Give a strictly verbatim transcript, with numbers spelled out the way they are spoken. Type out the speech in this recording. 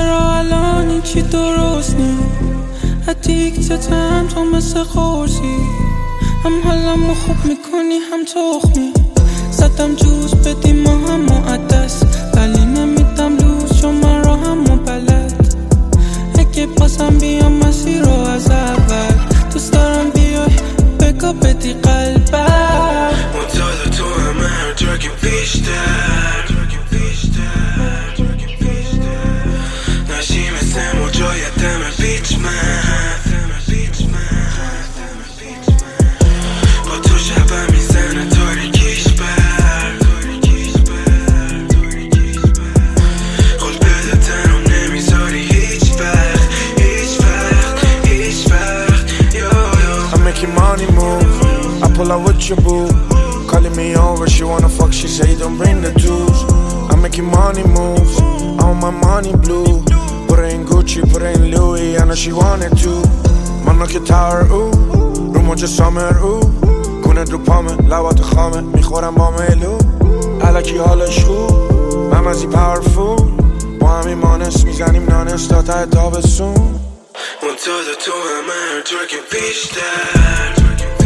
چرا الان این چی درست نی ادیکتتم تو مثل قرصی هم حالمو خوب میکنی هم تخمی زدم جوز بدیم ما هم معدس ولی نمیدم لوز چون من را هم بلد اگه بازم بیام مسیر رو از اول دوست دارم بیای بگا بدی قلبم منتظر تو همه هر جا که بیشتر نشی مثل موجای دم بیچ من با تو شبم میزنه تاریکیش بر خود بده تنم نمیذاری هیچ وقت هیچ وقت هیچ وقت yo yo I'm making money move I pull out with your boo calling me over she wanna fuck she say don't bring the tools I'm making money moves I want my money blue put her in Gucci put her in Louis I know she wanted to من که تار او رو موج سامر او کنه رو پامه لبات خامه میخورم با ملو علکی حالش خوب ممزی پاورفول با همین مانس میزنیم نانس تا ته تابستون منتظر تو همه هر جا که بیشتر